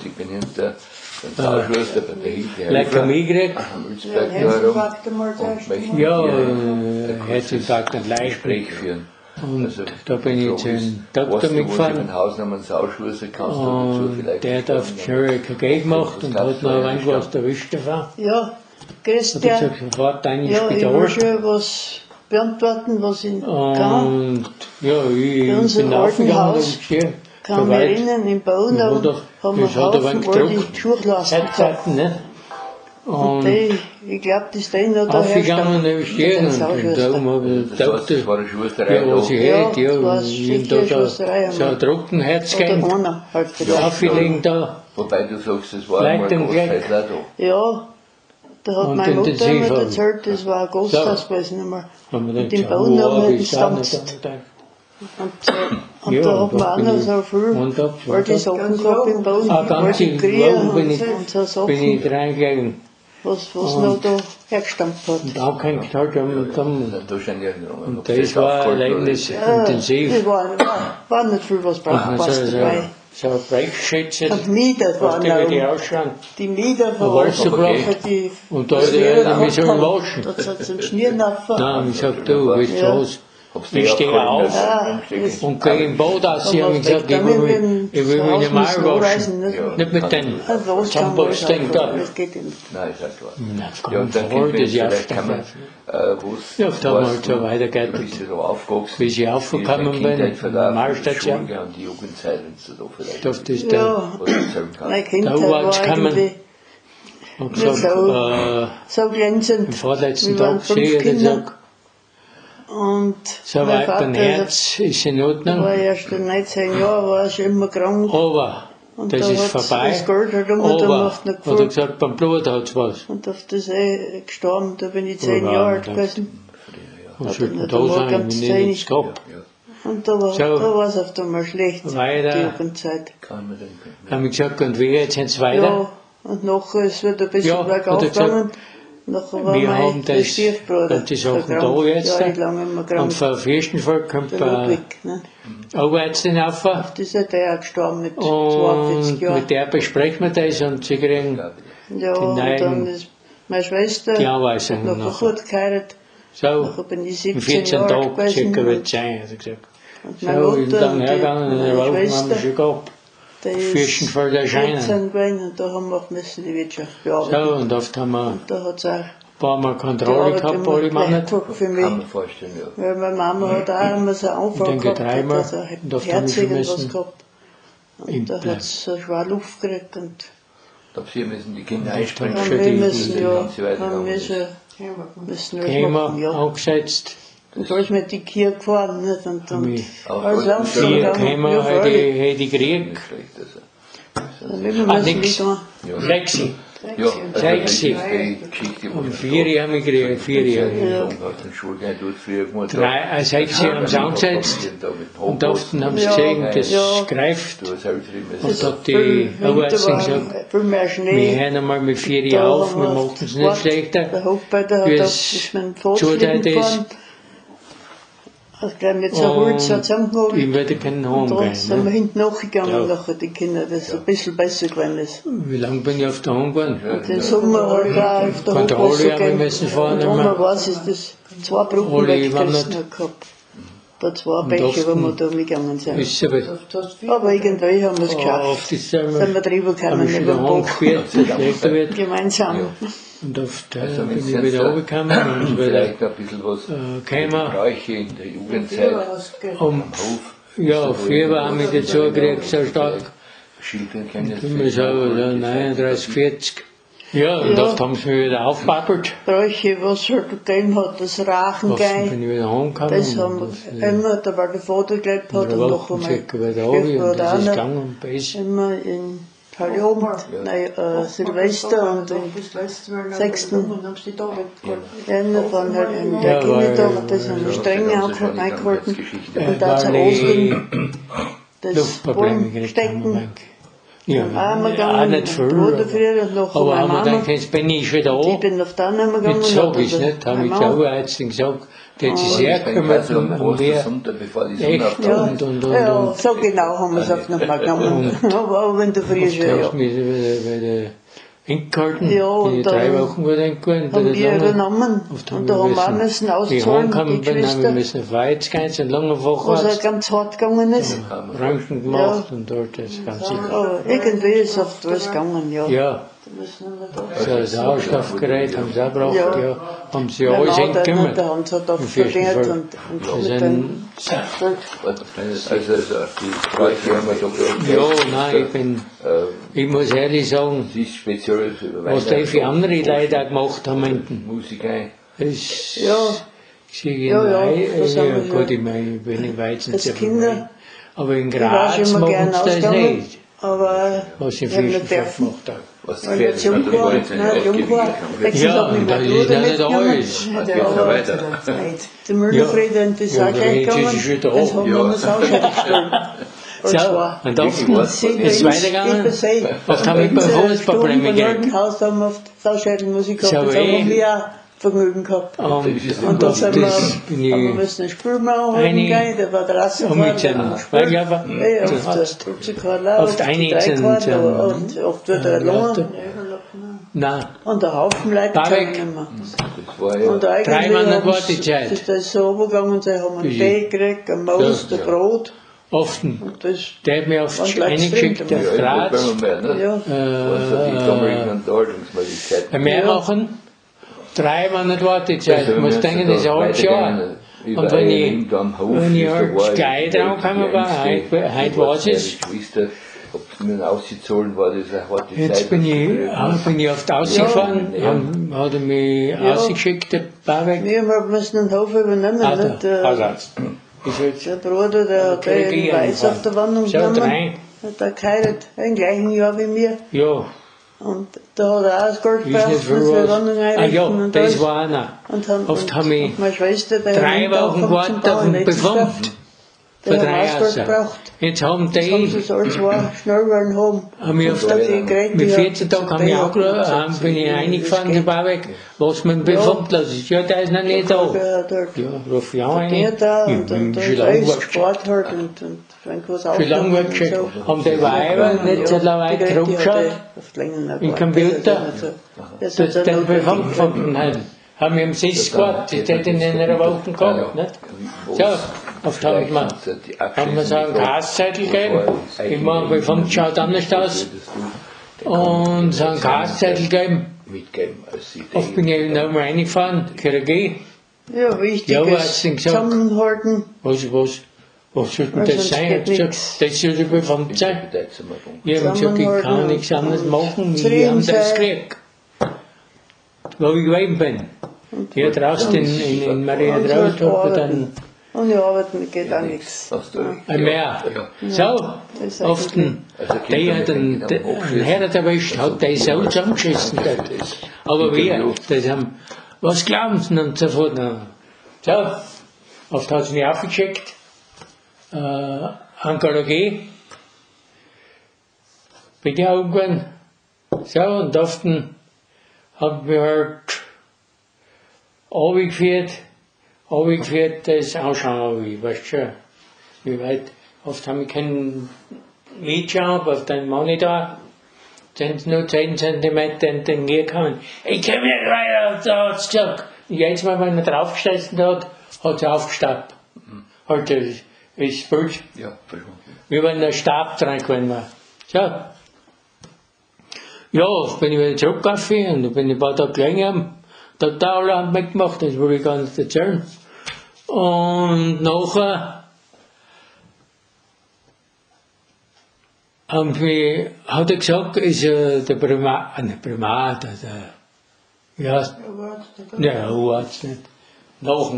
ich bin hinter dem Sauschluster bei der Hilde Leukämie gekriegt. am Ulzberg herum und möchte Ja, Herzinfarkt und Gespräch Leisten. führen. Und da bin ich zu einem Doktor mitgefahren. Ein Hausnamen Sauschluster kannst du dazu Und vielleicht der hat auf schnell EKG gemacht und hat noch irgendwas erwischt davon. Ja, grüß Da habe ich dir. gesagt, sofort ein ins Ja, ich will Spital. schon was beantworten, was ich kann. Und ja, Bei ich unserem bin alten aufgegangen Haus und gesehen. Kann mich erinnern, im Bauen Ja, haben doch. wir einen Das hat aber Haufen gedruckt. alte Schuhklassen gehabt. Zeiten, ne? Und Und ich glaube, das den noch daher aufgegangen und habe stehen und darum habe ich das gedacht, war eine Schusterei. ja, was ich Ja, hätte, ja, das war ich sicher da Schusterei, so ein Trockenherz Oder gegeben, einer halt vielleicht. aufgelegen da, Wobei du sagst, es war Vielleicht einmal im Gleck. Großhäusler da. Ja, da hat Und meine Mutter intensiv immer haben. erzählt, das war ein Gasthaus So. gewesen einmal. haben wir Und dann im Bauen haben wir nicht getanzt. Und Ja, da hat und man auch da noch bin so viel und da- alte Sachen gehabt im Bauen, Ah, ganz alte im Kriege Bauen bin ich, und so bin ich Sachen, reingegangen was und- noch da hergestampft hat. und angehängt halt am Damm. Da schon irgendwann. Und das war ein Erlebnis intensiv. Es war nicht viel, was braucht passt dabei. So ein Brechschätze, Und Mieter was waren die wie die auch. ausschauen. Die Mieter von Wasserbrache. die Und da was hat wir er mich so gehabt haben. waschen. Da hat es einen Schniernapfer. Nein, ich sag, du, weißt du Ja. was? Ich stehe auf und gehe im Boot aus. Sie haben gesagt, ich will mich normal waschen. Nicht mit den Zahnbürsten da. Das geht nicht. Nein, ist ja klar. Na, Ja, und dann voll, könnte man das Jahr vielleicht kann man, Ja, da haben wir halt so weitergeleitet. Bist du so aufgewachsen? Bis ich aufgekommen bin, in der Normalstation. Die und die Jugendzeit, wenn du da vielleicht Auf das da Ja, was erzählen kannst. meine Kindheit Da war war es gekommen. irgendwie und nicht gesagt, so glänzend. im vorletzten Wir waren Tag 5 sehe ich Kinder. gesagt, Und so mein weit beim Vater Herz ist in war Ordnung, erst 19 Jahre, war schon immer krank. aber Und das da ist hat's vorbei. das Geld halt immer Aber, gemacht, nicht hat er gefällt. gesagt, beim Blut hat es was. Und auf das gestorben, da bin ich 10 Ja, Jahre alt das- gewesen. Und Hat sollte er man nicht da einmal sein, ganz wenn ich nichts gehabt. Und da war So. es auf einmal schlecht, die Weiter Jugendzeit. Kann man denken. Haben wir gesagt, und wie, jetzt sind sie weiter? Ja, und nachher ist es wieder ein bisschen Ja, bergauf hat er gesagt, gegangen. Nachher war wir mein haben der das, Stiefbruder die Sachen da krank, jetzt. jahrelang immer krank. Und vom ersten Fall kommt Der bei Ludwig, ne? Oberärztin rauf. Das ist ja der auch gestorben mit Und 42 Jahren. mit der besprechen wir das und sie kriegen Ja, und neuen- dann ist meine Schwester die Anweisungen nachher nachher. gut geheiratet. So, Nachher bin ich in 17 14 Jahre alt Tagen gewesen. circa wird es sein, hat er gesagt. Und So, meine ich bin Mutter dann und hergegangen und in der meine Woche haben wir schon Schwester, gehabt. der ist Fürstenfeld erscheinen. 14 gewesen und da haben wir auch müssen die Wirtschaft bearbeiten. So, und oft haben wir ein Da hat es auch paar Mal die Kontrolle Arbeit gehabt, immer alle Monate. gehabt für Kann mich. man vorstellen, ja. Weil meine Mama hat auch immer so einen Anfall denke gehabt, dreimal. hat also Und oft haben wir Herz schon irgendwas müssen gehabt. im Und da Plan. hat es so schwer Luft gekriegt und Da müssen die Kinder Und einspringen. dann haben für wir die- müssen, ja, ganze Weile haben gegangen wir ist. schon müssen was Thema machen, ja. angesetzt. Und da ist mit die Kirche gefahren, nicht? Und Mich Auch alles gut, langsam vier gegangen. Kämmer Ja, hätte freilich. ich gekriegt. Nicht schlecht, also. Dann müssen Ah, wir nix. nicht da. Ja. 6. Ja, also das ist Sechs. die Geschichte, wo Und ich 4 haben wir gekriegt, 4 Jahre. aus dem Schulgang dort früher gemacht 6 haben sie angesetzt. Und oft haben sie gesehen, das Ja. greift. Du hast halt drin Und da hat die Winter Oberärztin war gesagt, viel mehr wir Schnee. hören einmal mit 4 Da Jahren auf, haben wir wir machen es nicht Sport. schlechter. Der Hochbeiter hat Wie auch, es ist mit dem zurzeit Fahrtschlitten ist. gefahren. Also gleich mit so Holz hat zusammengeholt. Ich werde keinen Und Home da sind wir gehen. hinten nachgegangen, Ja. nachher die Kinder, dass es ein bisschen besser geworden ist. Wie lange bin ich auf der Home gewesen? Und den Sommer halt auch auf der Kontrolle Hochwasser haben wir gehen. müssen fahren Und immer. einmal weiß ich, dass 2 Brücken Alle weggerissen waren nicht- hat gehabt. Da 2 Und Bäche, wo oft- wir da mitgegangen sind. Ist aber Aber irgendwie haben wir es oft geschafft. ist es Sind wir einmal, drüber habe gekommen ich schon über den daheim Bach. gespielt, dass es schlechter wird. Gemeinsam. Und oft Also bin wenn ich Sie wieder so- runtergekommen und wieder vielleicht noch ein bisschen was gekommen. Bräuche in der Jugendzeit Um, am Hof. ja, Fieber haben wir dazu gekriegt, so stark. Schildern können. Immer so, 39, 40. Ja, und Ja. oft haben sie mich wieder aufgepappelt. Bräuche, was es halt gegeben hat, das Rachen Oft bin gehen. ich wieder heimgekommen. Das haben wir immer, da war der Vater gelebt hat und noch einmal. circa wieder runter und Stiefbruder das auch ist noch. gegangen und besser. Immer in Heiligabend, nein, Silvester und den 6. Januar waren halt in der Ja, Kindertag, weil- das haben wir streng eingehalten. Und da Weil zu die Ostern das Luftprobleme gekriegt haben. Stecken, Ja, auch nicht viel. Aber haben wir gedacht, jetzt bin ich wieder da. Ich bin auf der anderen gegangen. Jetzt sage ich es nicht, habe ich der Hausärztin gesagt, die hat sich sehr gekümmert um mehr. Echt Ja, so genau haben wir es auch nochmal genommen. Aber wenn du früh schon, ja. Bei der Endgehalten, Ja, bin ich 3 Wochen gut eingehalten. Haben wir übernommen. Und da haben wir auch müssen auszahlen, die Geschwister. Wir müssen auf Weiz gehen, ein langer Woche. Was auch ganz hart gegangen ist. Ranken gemacht und dort das Ganze. Aber irgendwie ist oft was gegangen, ja. Ja. So ein Sauerstoffgerät haben sie auch gebraucht, ja. Haben sie alles gekümmert. Der Hans hat oft verdient und dann... Also die Streiche haben wir doch. Ja, nein, ich muss ehrlich sagen, Sie ist speziell was die für andere Leute auch gemacht haben, Musiker. ist... Ja. Das gut, ich meine, ich bin in Weizen als Kinder, aber in Graz machen sie das nicht. Aber was ich ich habe nicht dürfen. gemacht habe. Weil jetzt jung war, jung war, Ja, das ist ja nicht alles. Die Müllfriede und das auch gleich gegangen, das haben wir uns auch schon gestellt. So, und oft ist es weitergegangen. Oft haben wir Bewusstseinsprobleme gehabt. Im Haus haben wir oft Sauschädelmusik gehabt, das haben wir auch Vergnügen gehabt. Und dann sind wir müssen ein Spiel machen, gehen, der war draußen oft einigen und oft wird er lohnen. Nein. Und der Haufen Leute Barweg. Und eigentlich ist das so übergegangen, sie haben einen Tee gekriegt, ein Maus, ein Brot. Oft. Der hat mir oft eingeschickt auf Graz. Mehr machen. 3 Mal nicht Wartezeit. Ich muss denken, das ist ein halbes Jahr. Und wenn ich halt gleich dran gekommen war, heute weiß ich es. Jetzt bin ich oft ausgefahren, hat er mich ausgeschickt, der Barweg. Wir müssen den Hof übernehmen. Der Bruder, der hat einen Weiß auf der Wanderung genommen. Der geheiratet, im gleichen Jahr wie mir. Ja. Und da hat er auch das Gold gebraucht, dass wir Wanderung einrichten und das war einer. Oft haben wir meine Schwester, 3 Wochen gewartet auf den Befund. Für 3 Jahre. Jetzt haben die... Mit 14 Tagen haben wir angerufen, bin ich reingefahren, der Barweg, was mit dem Befund los ist. Ja, der ist noch nicht da. Ja, ruf ich auch rein. Und schon lange weggeschickt. Schon lange weggeschickt. Haben die Weiber nicht so weit zurückgeschaut, im Computer, den Befund gefunden haben. Haben wir im Sitz gehabt, das hätte in einer Woche gehabt, nicht? So, oft haben wir so einen Gaszettel gegeben, immer am Befund schaut anders aus, und so einen Gaszettel gegeben. Oft bin ich noch mal reingefahren, Chirurgie. Ja, wichtig ist zusammenhalten. Was sollte denn das sein? Ich habe gesagt, das soll der Befund sein. Ich habe gesagt, ich kann nichts anderes machen, wie ich anderes kriege. Wo ich gewesen bin. Hier draußen in Maria draußen dann. Und ja, arbeiten geht auch nichts. Ein Meer. So, oft der hat einen Herr erwischt, hat der so zusammengeschissen. Aber wir, das haben, was glauben Sie? Und sofort, so, oft hat sie mich aufgeschickt, Onkologie, bin ich auch irgendwann, so, und oft haben wir halt runtergeführt, das Ausschauen, weißt du schon, wie weit, oft haben wir keinen Mitschauen auf den Monitor, sind nur 10 cm in den Gier gekommen. Ich komme nicht weiter, da hat's gesagt. Und jedes Mal, wenn er draufgesessen hat, hat er aufgestappt. Halt, ist Bild. Ja, wie wenn der Stab dran gewesen war. So. Ja, bin ich wieder zurückgegangen und dann bin ich ein paar Tage gelegen, total haben mitgemacht, das will ich gar nicht erzählen. Und nachher hat er gesagt, ist der Primat, der Arzt nicht. Noch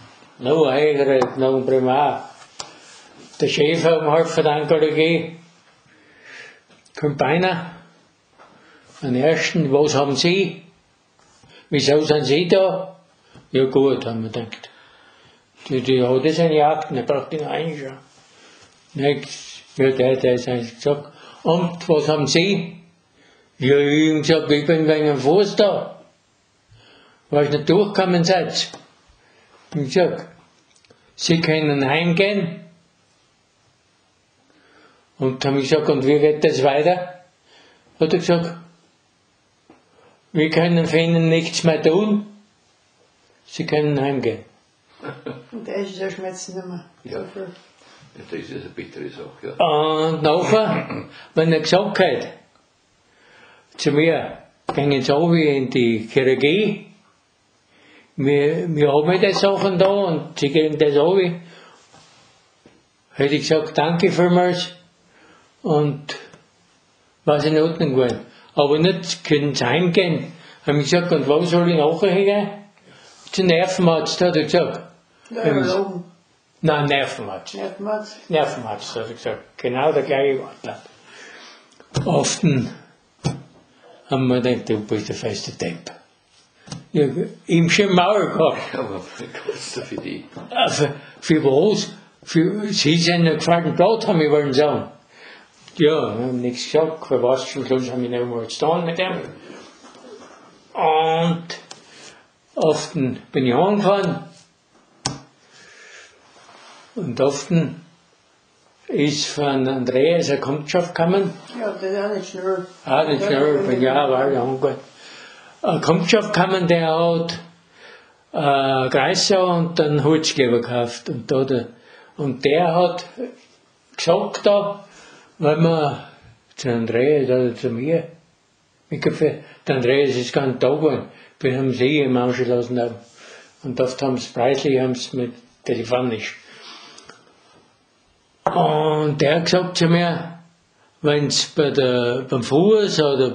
ein Primat. Der Chef vom Halb der Onkologie, kommt einer, den ersten, was haben Sie? Wieso sind Sie da? Ja gut, haben wir gedacht. Die hat jetzt eine Jagd, der braucht ihn reinschauen. Ja, der ist eigentlich gesagt, Und was haben Sie? Ja, ich habe gesagt, ich bin wegen dem Fuß da. Weil ich nicht durchgekommen seid. Ich gesagt, Sie können heimgehen. Und haben gesagt, und wie geht das weiter? Hat er gesagt, wir können für Ihnen nichts mehr tun. Sie können heimgehen. Und der ist ja schmerzen nicht mehr. Ja. Das ist eine bittere Sache, ja. Und nachher, wenn er gesagt hat, zu mir, gehen Sie runter in die Chirurgie, wir haben die Sachen da und Sie gehen das runter, hätte ich gesagt, danke vielmals und was in Ordnung geworden. Aber nicht, können Sie heimgehen. Haben ich gesagt, und wo soll ich nachher hingehen? Zum Nervenarzt, hat er gesagt. Neurologen. Nein, Nervenarzt. Nervenarzt. Nervenarzt, hat er gesagt. Genau der gleiche Wort. Oft haben wir gedacht, du bist der feste Depp. Ja, ihm schon Maul gehabt. Aber was für die? Für was? Sie sind einen gefallen Blatt, haben wir wollen sagen. Ja, wir haben nichts gesagt, für was zum Schluss haben wir noch mal getan mit dem. Und oft bin ich angefahren. Und oft ist von Andreas eine Kundschaft gekommen. Ja, das ist auch nicht schnell. Ah, nicht schnell, bin ja, war ja angefangen. Eine Kundschaft gekommen, der hat Kreisau und einen Holzgeber gekauft. Und der hat gesagt da, wenn man zu Andreas oder zu mir, der Andreas ist ganz da geworden, wir haben sie im ausgelassen haben. Und oft haben sie preislich, haben sie mit telefonisch. Und der hat gesagt zu mir, wenn es beim Fuß oder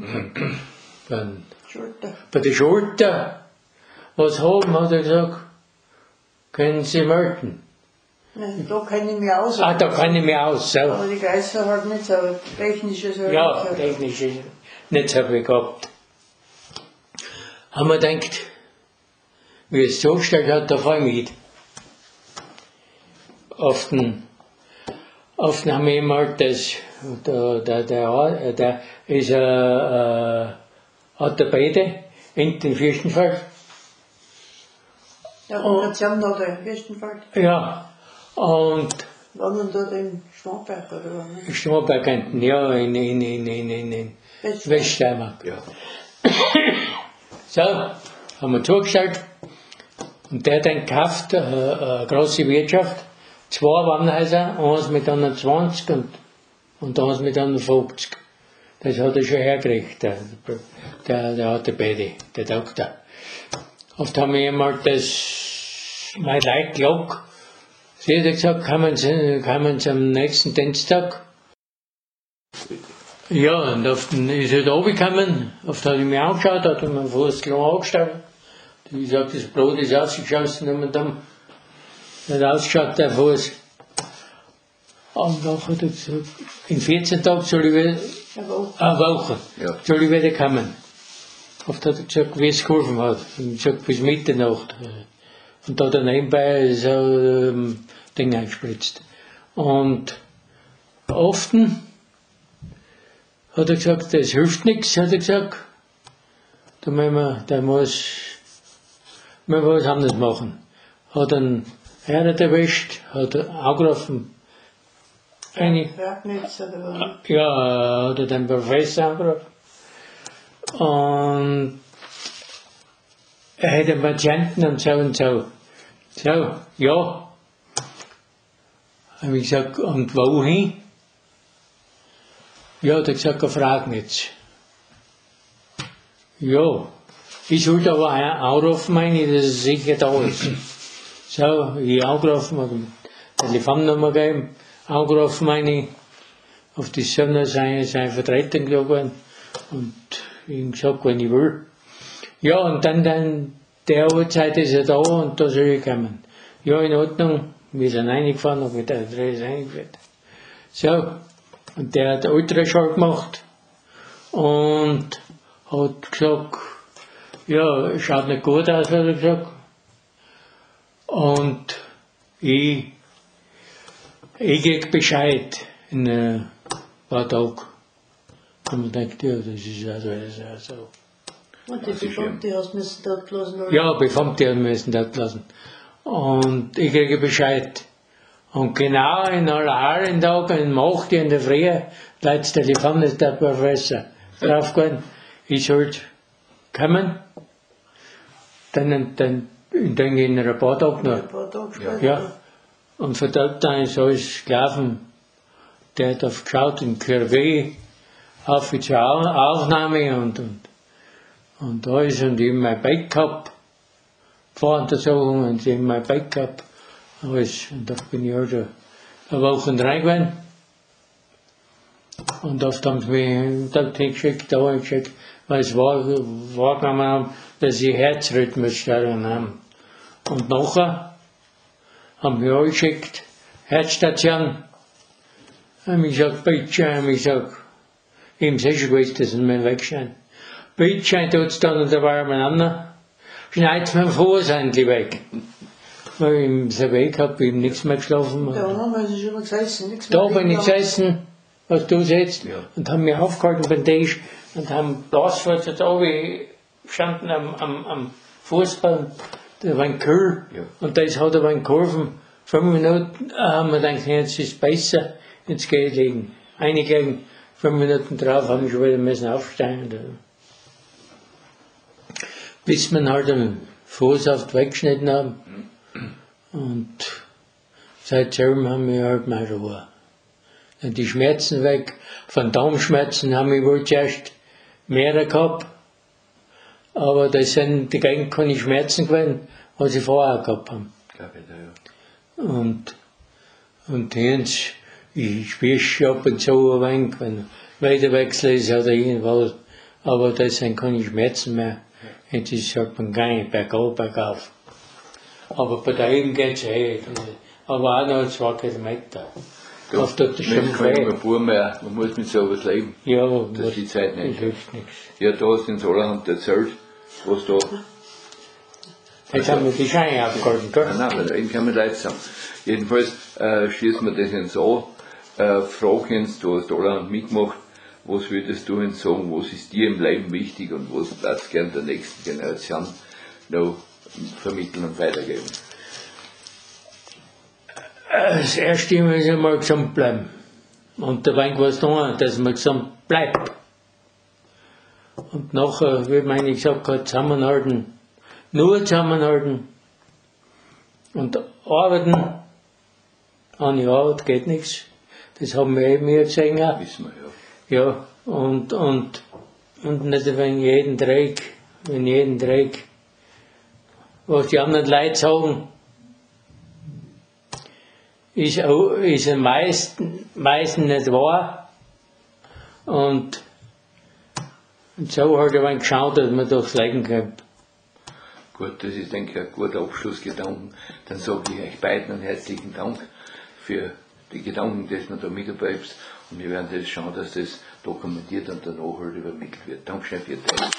bei der Schulter was haben, hat er gesagt, können Sie melden. Nein, da kenne ich mich aus. Ah, da kann ich mich aus. So. Aber die Geister halt nicht so, technisches halt Ja, nicht so. technisch nicht so viel gehabt. Haben wir gedacht, wie es zugestellt hat, da fahre ich mit. Oft haben wir immer das, der ist Orthopäde in den Fürstenfeld. Ja, und sie haben noch den Fürstenfeld. Ja, und Waren dann dort in Schwamberg oder was? Schwaberg hinten, ja, in Weststeiermark. Ja. So, haben wir zugestellt. Und der hat dann gekauft, eine große Wirtschaft, 2 Warenhäuser, eins mit einer 20 und eins mit einer 50. Das hat er schon hergekriegt, der Orthopäde, der Doktor. Oft haben wir einmal mein Leid gelockt. Sie hat gesagt, kommen Sie am nächsten Dienstag? Ja, und oft ist er da runtergekommen, oft hat er mich angeschaut, hat er mir vor das Klo angestellt. Ich sag, das Brot ist ausgeschossen, und dann hat ausgeschaut, der Fuß. Und dann hat er gesagt, in 14 Tagen soll ich wieder, eine Woche, Ja. soll ich wieder kommen. Oft hat er gesagt, wie es geholfen hat. Und ich gesagt, bis Mitternacht. Und da hat er nebenbei so Ding eingespritzt. Und oft hat er gesagt, das hilft nichts, hat er gesagt. Der muss was anderes machen. Hat einen Herd erwischt, hat angerufen. Bergnitz oder was? Ja, hat er den Professor angerufen. Und er hat einen Patienten und so und so. So, ja. Habe ich gesagt, und wohin? Ja, hat er gesagt, frag nicht. Ja, ich sollte aber anrufen, meine ich, dass er sicher da ist. So, ich angerufen, habe ihm Telefonnummer gegeben, angerufen, meine ich, auf die Sonne seine Vertretung geworden und ihm gesagt, wenn ich will. Ja, und dann der Uhrzeit ist er da und da soll ich kommen. Ja, in Ordnung, wir sind reingefahren und mit der Adresse reingefahren. So, und der hat Ultraschall gemacht und hat gesagt, ja, schaut nicht gut aus, hat er gesagt. Und ich krieg Bescheid in ein paar Tage. Und man denkt, ja, das ist also. Und die Befamte hast du dort gelassen? Oder? Ja, Befamte müssen dort lassen. Und ich kriege Bescheid. Und genau in allen Tagen, um 8 Uhr in der Früh, das Telefon ist der Professor draufgegangen, ich sollte kommen. Dann in ein paar Tagen noch. Ein paar Tage später. Ja. Und von dort an ist alles gelaufen. Der hat geschaut in Kirweh, auf zur Aufnahme und alles. Und ich habe mein Bett gehabt, Voruntersuchung, und ich habe mein Bett gehabt. Alles. Und da bin ich also eine Woche rein. Und oft haben sie mich da hingeschickt, da hingeschickt, weil sie wahrgenommen haben, dass ich Herzrhythmusstörungen habe. Und nachher haben wir alle geschickt, Herzstation. Und ich sage, Bildschein, ich sage, ich habe es schon gewusst, dass es mir wegscheint. Bildschein tut es dann und da war umeinander, schneidet mir den Fuß endlich weg. Weil ich es weg habe, ich habe nichts mehr geschlafen. Da haben sie schon mal gesessen, nichts mehr. Da bin ich gesessen, was du siehst, und haben mich aufgehalten beim Tisch und haben Glasfaser da oben gestanden am Fußball. Da war ein Kühl, und das hat aber einen Kurven. 5 Minuten haben wir gedacht, jetzt ist es besser, jetzt gehe ich liegen. Einige 5 Minuten drauf haben wir schon wieder müssen aufstehen. Bis wir halt den Fuß oft weggeschnitten haben. Und seitdem haben wir halt mal Ruhe. Und die Schmerzen weg. Phantomschmerzen haben wir wohl zuerst mehrere gehabt. Aber das sind die Gegend keine Schmerzen gewesen, was sie vorher gehabt haben. Und jetzt, ich spüre ab und zu ein wenig, wenn Weiterwechsel ist oder irgendwas. Aber das sind keine Schmerzen mehr. Jetzt ist es halt beim Gang bergauf, bergauf. Aber bei der Heben geht es aber auch noch 2 Kilometer. Auf dort ist schon frei. Man muss mit sowas leben. Ja, das ist die Zeit nicht. Das hilft nichts. Ja, da hast du in Solarhand erzählt, was da. Jetzt haben wir die Scheine abgehalten, gell? Nein, weil eben kann man Leute sagen. Jedenfalls schließen wir das jetzt an. Frag uns, du hast allerhand mitgemacht, was würdest du uns sagen, was ist dir im Leben wichtig und was würdest du gerne der nächsten Generation noch vermitteln und weitergeben? Das erste Mal ist einmal gesund bleiben. Und da war was da, dass man gesund bleibt. Und nachher, wie man gesagt hat, zusammenhalten. Nur zusammenhalten. Und arbeiten. An die Arbeit geht nichts. Das haben wir eben hier gesehen. Wissen wir, ja. Ja, und nicht wenn jeden Dreck, was die anderen Leute sagen, ist am meisten nicht wahr. Und so halt ein wenig geschaut, dass man durchs Leben kommt. Gut, das ist, denke ich, ein guter Abschlussgedanke. Dann sage ich euch beiden einen herzlichen Dank für die Gedanken, dass du da mitbleibst. Und wir werden das schauen, dass das dokumentiert und danach halt übermittelt wird. Dankeschön für die Zeit.